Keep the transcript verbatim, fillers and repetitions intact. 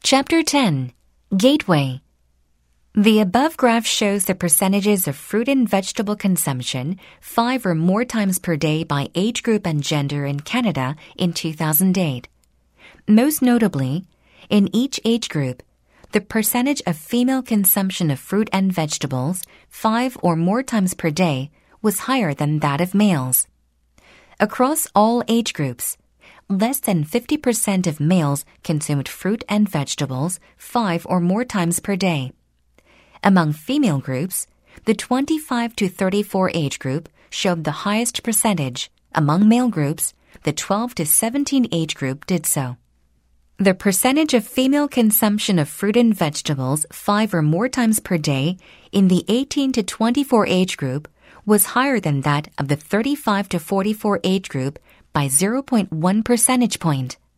Chapter ten. Gateway. The above graph shows the percentages of fruit and vegetable consumption five or more times per day by age group and gender in Canada in two thousand eight. Most notably, in each age group, the percentage of female consumption of fruit and vegetables five or more times per day was higher than that of males. Across all age groups, less than fifty percent of males consumed fruit and vegetables five or more times per day. Among female groups, the twenty-five to thirty-four age group showed the highest percentage. Among male groups, the twelve to seventeen age group did so. The percentage of female consumption of fruit and vegetables five or more times per day in the eighteen to twenty-four age group was higher than that of the thirty-five to forty-four age group by zero point one percentage point.